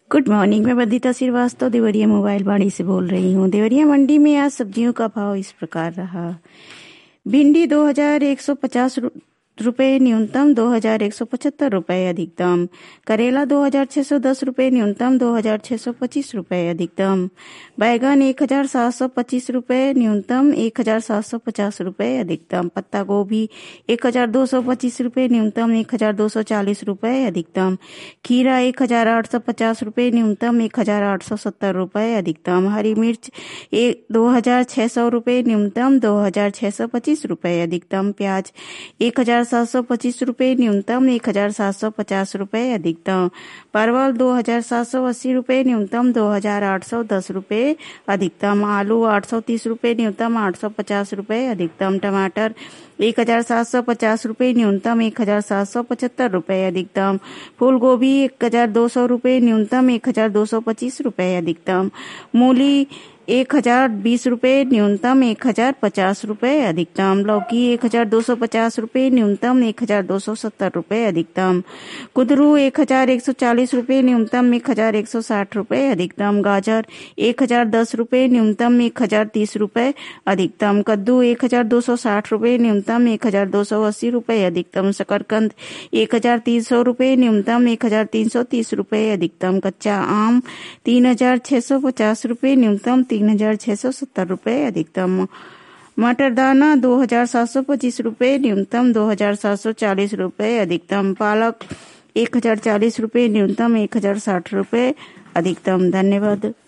Good morning. मैं Bandita Srivastava Deoria mobile वाणी से बोल रही हूँ। देवरिया मंडी में आज सब्जियों का भाव इस प्रकार रहा। भिंडी 2150 रुपये न्यूनतम, 2175 रुपये अधिकतम। करेला 2610 रुपये न्यूनतम, 2625 रुपये अधिकतम। बैगन 1725 रुपये न्यूनतम, 1750 रुपये अधिकतम। पत्ता गोभी 1225 रुपये न्यूनतम, 1240 रुपये अधिकतम। खीरा 1850 रुपये न्यूनतम, 1870 रुपये अधिकतम। हरी मिर्च 2600 रुपये न्यूनतम, 2625 रुपये अधिकतम। प्याज 1725 रुपये न्यूनतम, 1750 रुपये अधिकतम। परवल 2780 रुपये न्यूनतम, 2810 रुपये अधिकतम। आलू 830 रुपये न्यूनतम, 850 रुपये अधिकतम। टमाटर 1750 रुपये न्यूनतम, 1775 रुपये अधिकतम। फूल गोभी 1200 रुपये न्यूनतम, 1225 रुपये अधिकतम। मूली 1020 रुपये न्यूनतम, 1050 रुपये अधिकतम। लौकी 1250 रुपये न्यूनतम, 1270 रुपये अधिकतम। कुंदरू 1140 रुपये न्यूनतम, 1160 रुपये अधिकतम। गाजर 1010 रुपये न्यूनतम, 1030 रुपये अधिकतम। कद्दू 1260 रुपये न्यूनतम, 1280 रुपये अधिकतम। शकरकंद 1300 रुपये न्यूनतम, 1330 रुपये अधिकतम। कच्चा आम 3650 रुपये न्यूनतम, 3670 रुपये अधिकतम। मटर दाना 2725 रुपये न्यूनतम, 2740 रुपये अधिकतम। पालक 1040 रुपये न्यूनतम, 1060 रुपये अधिकतम। धन्यवाद।